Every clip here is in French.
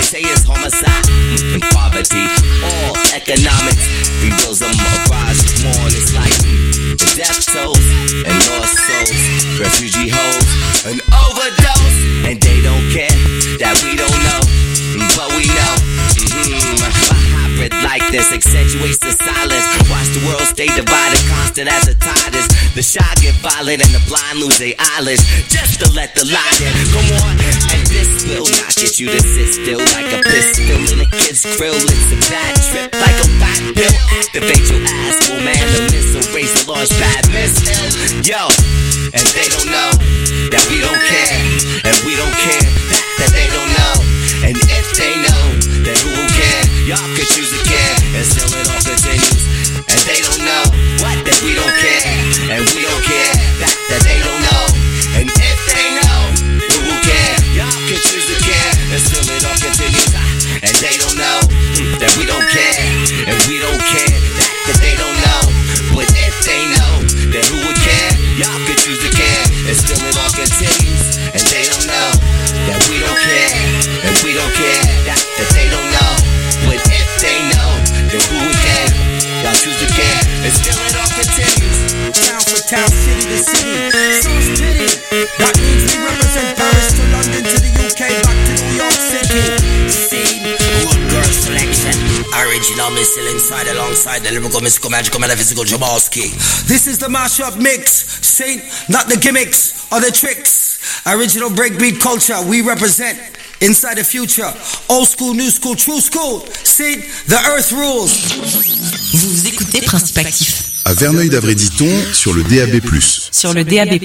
say is homicide and poverty. All economics reveals a mirage of more. It's like the death tolls and lost souls, refugee hoes, an overdose, and they don't care that we don't know, but we know. A hybrid like this accentuates the silence. Watch the world stay divided, constant as a tide is. The shy get violent and the blind lose their eyelids, just to let the light in. Come on, and this will not get you to sit still like a pistol in a kid's grill. It's a bad trip like a fat pill. Activate your ass, oh man, the missile raise the launch pad missile. Yo, and they don't know that we don't care, and we don't care that they don't know. And if they know, then who will care? Y'all could choose to care, and still it all continues. And they don't know what, that we don't care, and we don't care that they don't know. And if they know, who will care? Y'all could choose to care, and still it all continues. And they don't know that we don't care, and we don't care that they don't know. But if they know, then who would care? Y'all could choose to care, and still it all continues. And they don't know that we don't care, and we don't care that they don't know. But if they know, then who would care? Y'all choose to care, and still it all continues. Town for town, city to city, source pity. That means we represent Paris to London to the UK, back to New York City. See, good girl selection. Original missile inside alongside the lyrical, mystical, magical, metaphysical Jamalski. This is the mashup mix, Saint, not the gimmicks or the tricks. Original breakbeat culture, we represent inside the future. Old school, new school, true school. Saint, the earth rules. Vous écoutez Principe Actif. À Verneuil-d'Avray-Ditton sur le DAB+. Sur le DAB+.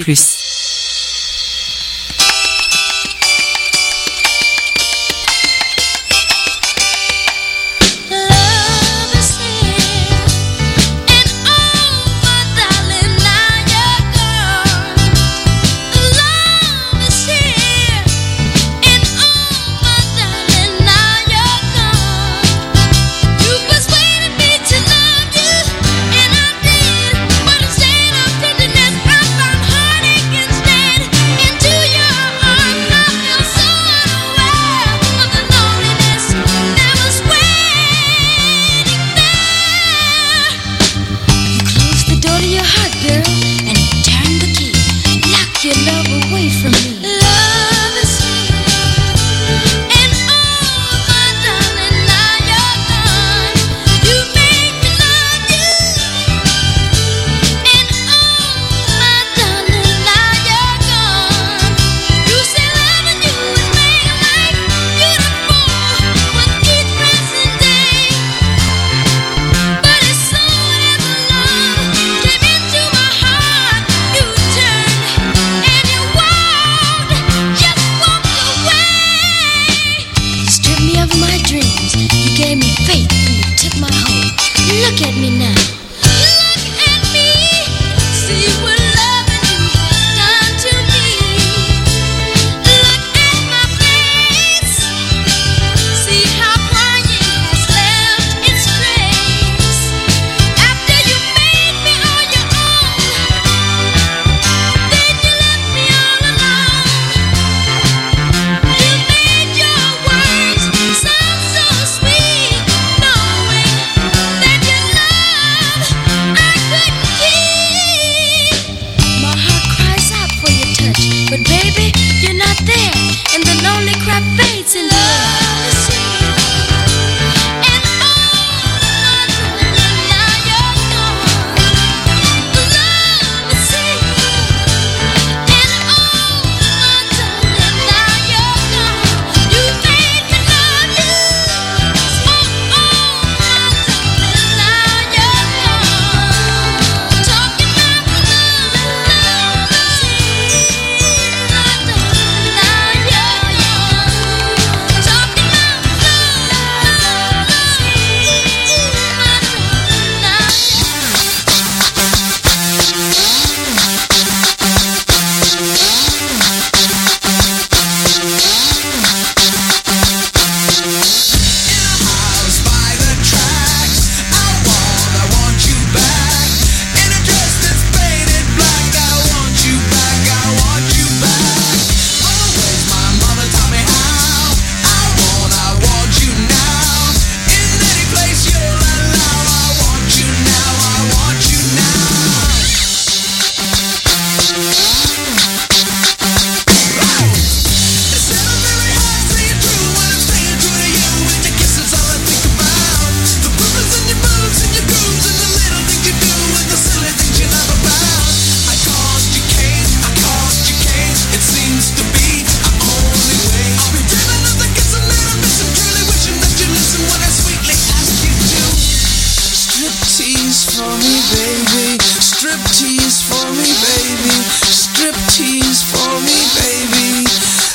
Striptease for me, baby. Striptease for me, baby.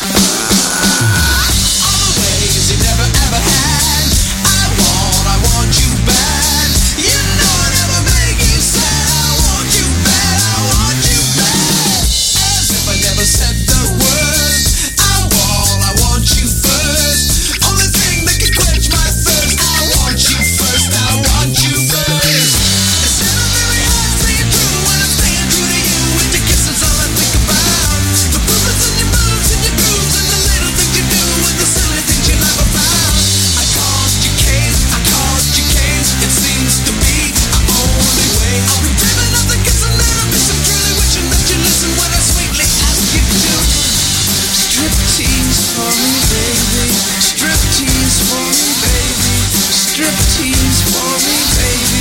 All the ways you never ever had. I want you bad. You know I never make you sad. I want you bad. I want you bad. As if I never said the words. I want you first. Only thing that can quench my thirst. I want you first. I want you first. It's never very hard staying true when I'm staying true to you. With your kisses, all I think about. The movements and your moves and your grooves and the little things you do and the silly things you laugh about. I called, you came. It seems to be our only way. I'll be dreaming of the kiss and then I'm missing, truly wishing that you listen when I sweetly ask you to. Striptease for me, baby. Striptease for me, baby. Striptease for me, baby.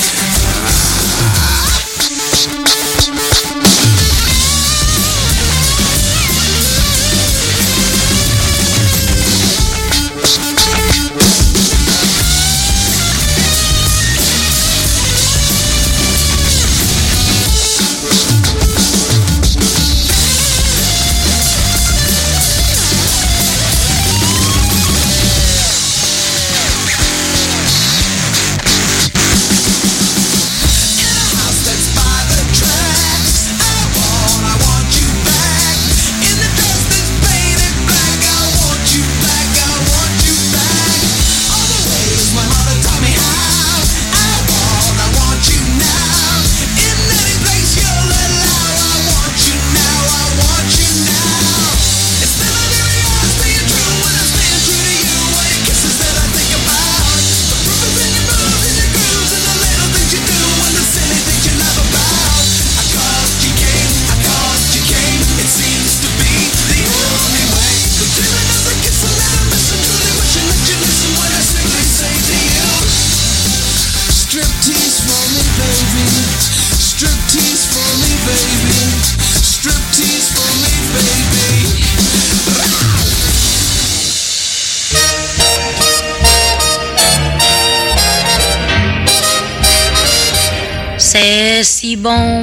C'est si bon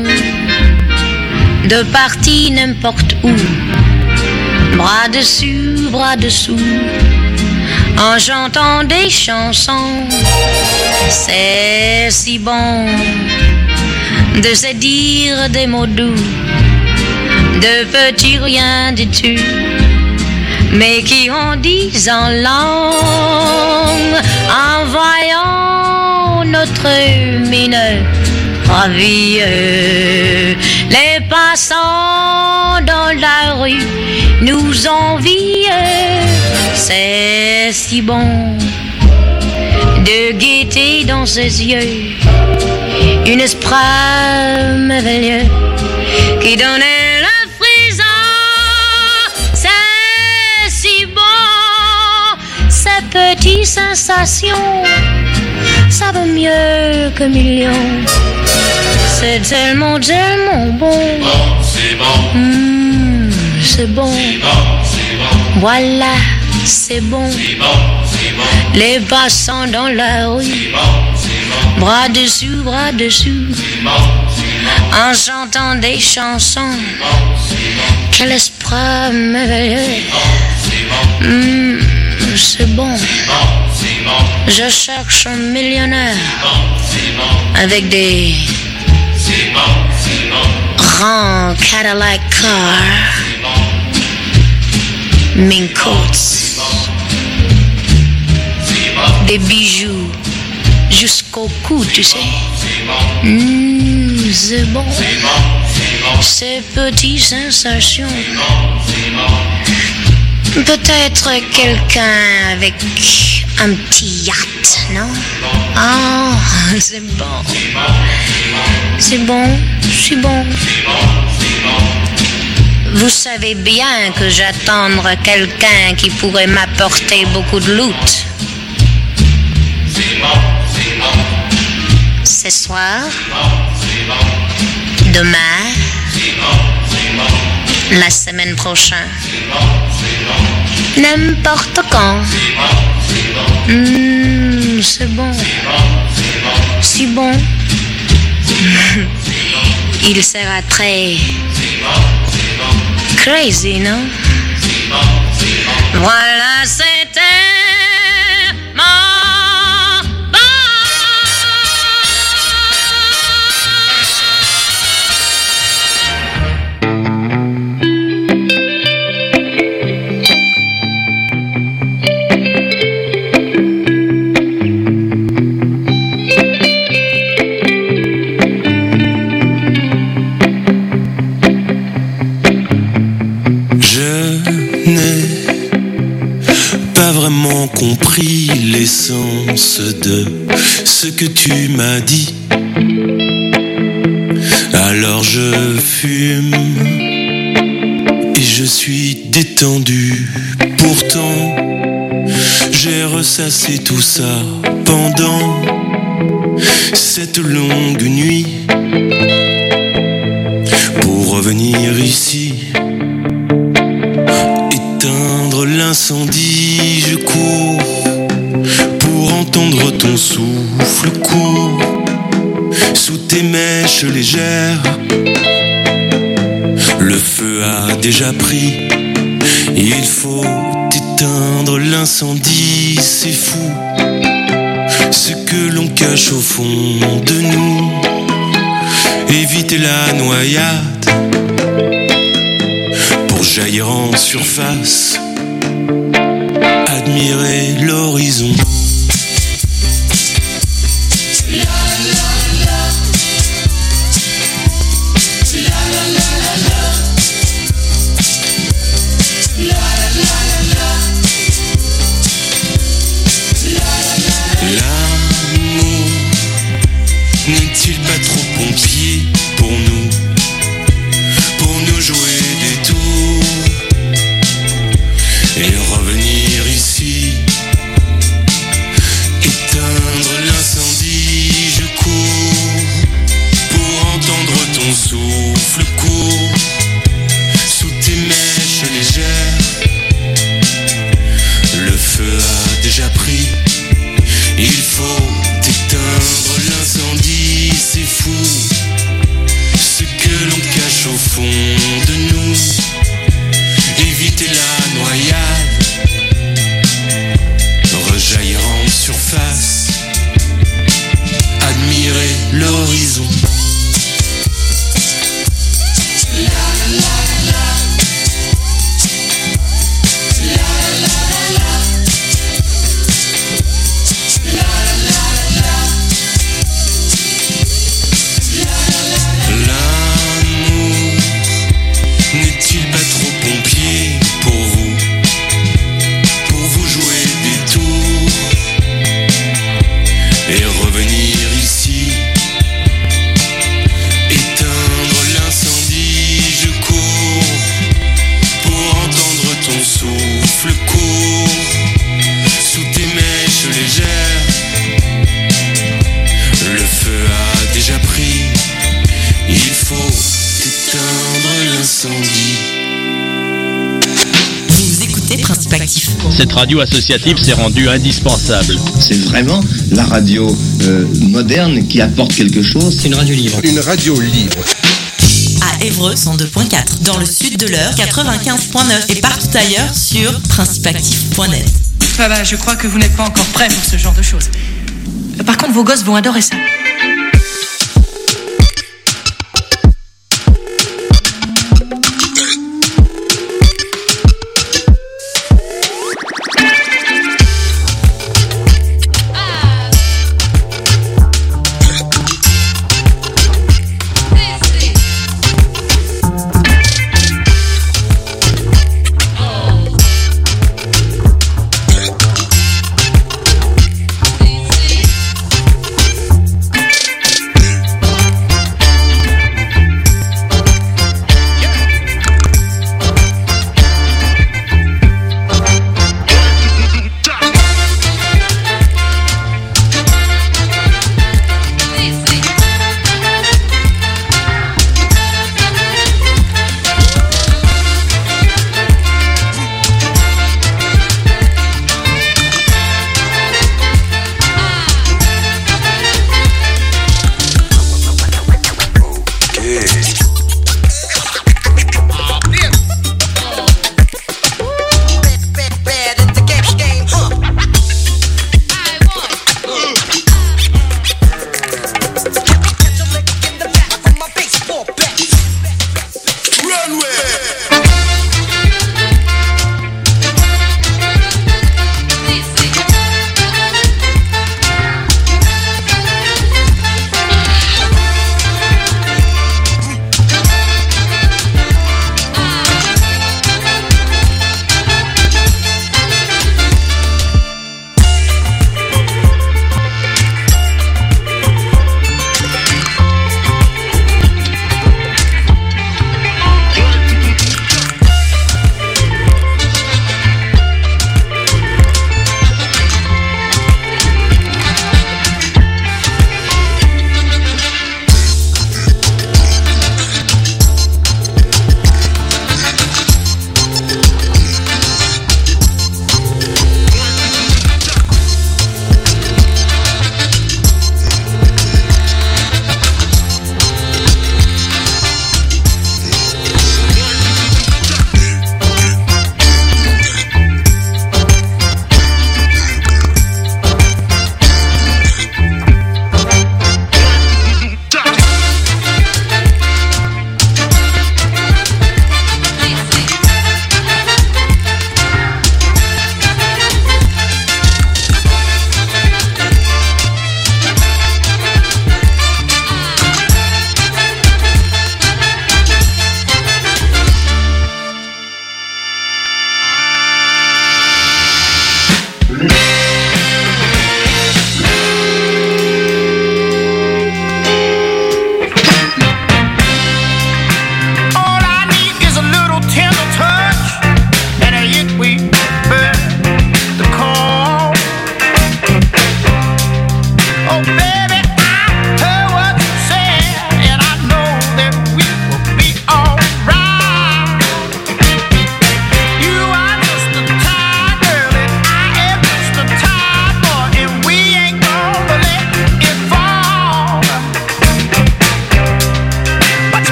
de partir n'importe où, bras dessus, bras dessous, en chantant des chansons. C'est si bon de se dire des mots doux, de petits rien du tout, mais qui en disent en langue, en voyant notre mine ravie. Les passants dans la rue nous envient. C'est si bon de guetter dans ses yeux une esprit merveilleux qui donnait le frisson. C'est si bon, ces petites sensations, ça vaut mieux que millions. C'est tellement, tellement bon. C'est bon. C'est bon. Voilà, c'est bon. Les passants dans la rue, bras dessus, en chantant des chansons. Quel esprit merveilleux. C'est bon. Je cherche un millionnaire avec des grands Cadillac cars, mink coats, des bijoux jusqu'au cou, tu sais. C'est bon. Ces petites sensations. Peut-être quelqu'un avec un petit yacht, non? Ah, c'est bon. C'est bon, c'est bon. Vous savez bien que j'attends quelqu'un qui pourrait m'apporter beaucoup de loot. Ce soir, demain, la semaine prochaine, n'importe quand. C'est bon. Si bon. il sera très crazy, non? Voilà, c'était mon compris l'essence de ce que tu m'as dit. Alors je fume et je suis détendu. Pourtant, j'ai ressassé tout ça pendant cette longue nuit pour revenir ici. Éteindre l'incendie, je cours pour entendre ton souffle court sous tes mèches légères. Le feu a déjà pris, il faut éteindre l'incendie, c'est fou ce que l'on cache au fond de nous. Éviter la noyade pour jaillir en surface, admirer l'horizon. L'amour n'est-il pas trop pompier pour nous jouer des tours et revenir ici, éteindre l'incendie, je cours pour entendre ton souffle court sous tes mèches légères. Le feu a déjà pris, il faut éteindre l'incendie, c'est fou ce que l'on cache au fond de nous. Éviter la noyade, rejaillir en surface, admirer l'horizon. Vous écoutez Principe Actif. Cette radio associative s'est rendue indispensable. C'est vraiment la radio moderne qui apporte quelque chose. C'est une radio libre. Une radio libre. À Évreux 102.4, dans le sud de l'Eure 95.9 et partout ailleurs sur principeactif.net. Ah bah, je crois que vous n'êtes pas encore prêts pour ce genre de choses. Par contre, vos gosses vont adorer ça.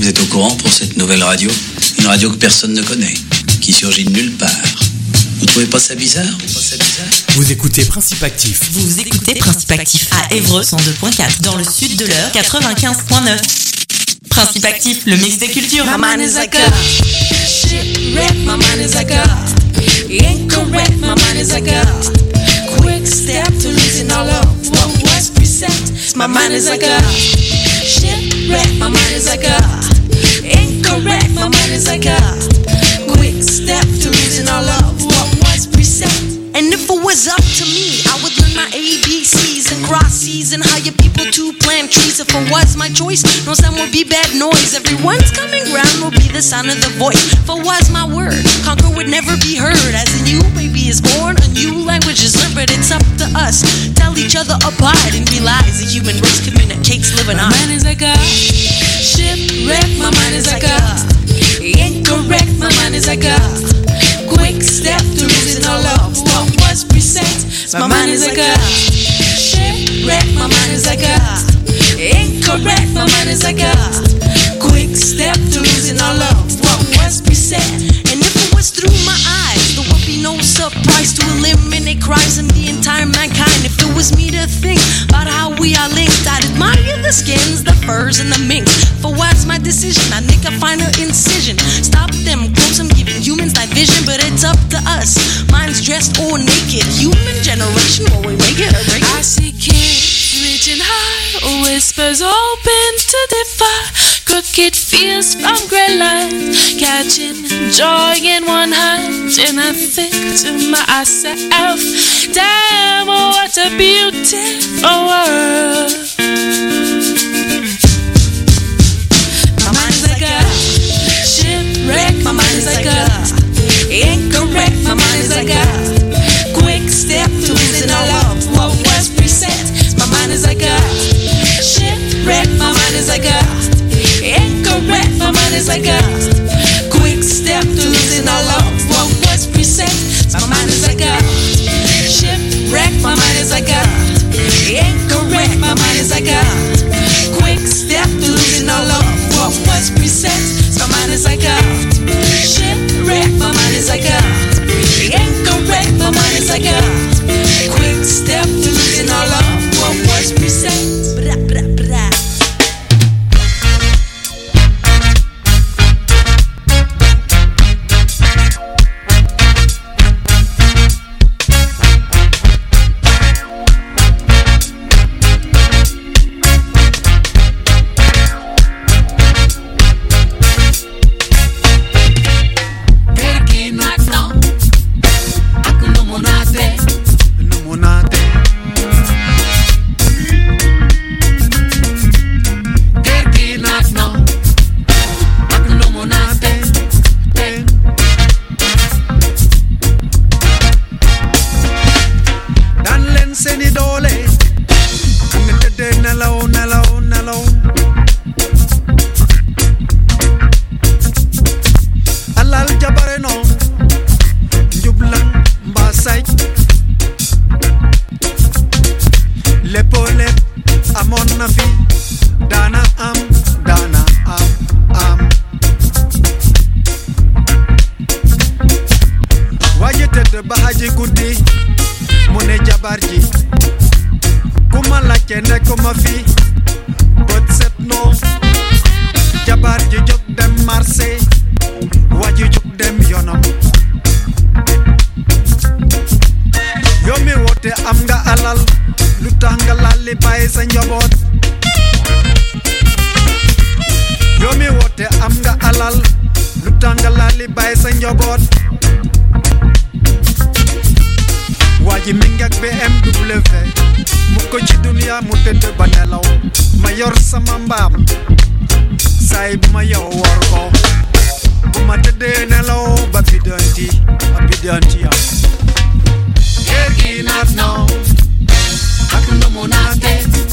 Vous êtes au courant pour cette nouvelle radio? Une radio que personne ne connaît, qui surgit de nulle part. Vous trouvez pas ça bizarre? Vous écoutez Principe Actif. Vous écoutez Principe Actif à Évreux 102.4 dans le sud de l'heure 95.9. Principe Actif, le mix des cultures. My mind is like a shipwreck, my mind is like a incorrect, my mind is like a quick step to losing all of what was preset. My mind is like a shipwreck, my mind is like a incorrect, my mind is like a quick step to losing all of what was preset. And if it was up to me, I would learn my ABCs and cross C's and hire people to plant trees. If it was my choice, no sound would be bad noise. Everyone's coming round will be the sound of the voice. If it was my word, conquer would never be heard. As a new baby is born, a new language is learned, but it's up to us. Tell each other apart and realize the human race communicates living on. My mind is like a shipwreck, my mind is like a incorrect, my mind is like a quick step to losing all of what was preset. My mind is like a shipwreck, my mind is like a incorrect, my mind is like a quick step to losing all of what was preset. And if it was through my eyes, there would be no surprise to eliminate crimes in the entire mankind. If it was me to think about how we are linked, I'd admire the skins, the furs, and the mink. For what's my decision, I'd make a final incision. Stop them close, I'm giving humans night vision, but it's up to us. Mine's dressed all naked, human generation, will we make it or break it? I see kids reaching high, whispers open to defy. Crooked fields from grey lines, catching joy in one hand. And I think to myself, damn, what a beautiful world. My mind is like a shipwreck, my mind is like a incorrect, my mind is like a quick step to losing all of what was preset. My mind is like a shipwreck, my mind is like a incorrect, my mind is like a quick step to losing all of what was preset. My mind is like a shipwreck, my mind is like a incorrect, my mind is like a quick step to losing all of what was preset. My mind is like a shipwreck, my mind is like a incorrect, my mind is like a quick step to losing all of what was preset. Bra, bra, bra. Monate